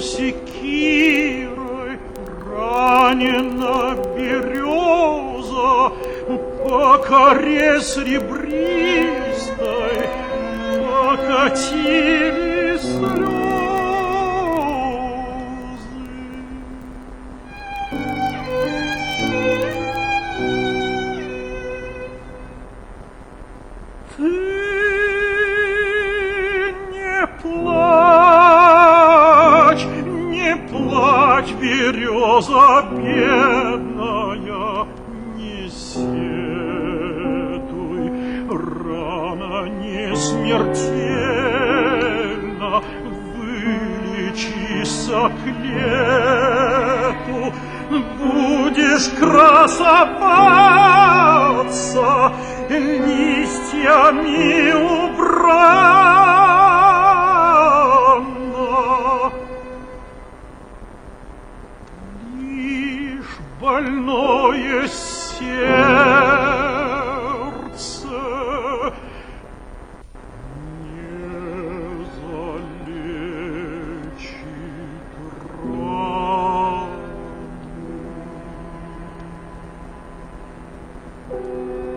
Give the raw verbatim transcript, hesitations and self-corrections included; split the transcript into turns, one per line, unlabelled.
секирой ранена береза, по коре серебристой покатились слезы. Ты не плачь, не плачь, береза бедная, не сетуй, рана не смертельна, вылечися к лету, будешь красоваться, листьями убрана. Лишь больное сердце не залечит рану.